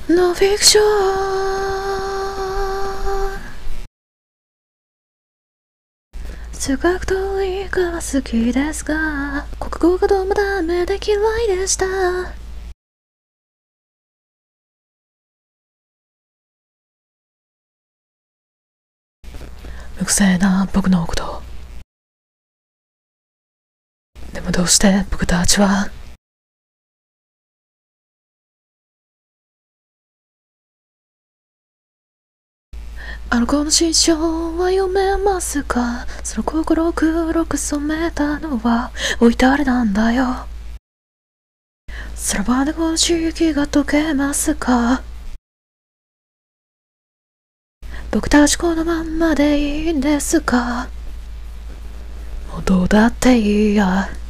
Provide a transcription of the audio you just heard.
ノンフィクション。数学と理科は好きですが、国語がどうもダメで嫌いでした。無癖な僕のこと。でもどうして僕たちはあの子の心象は読めますか？その心を黒く染めたのはおい誰なんだよ。さらばでこの地域が解けますか？僕たちこのまんまでいいんですか？もうどうだっていいや。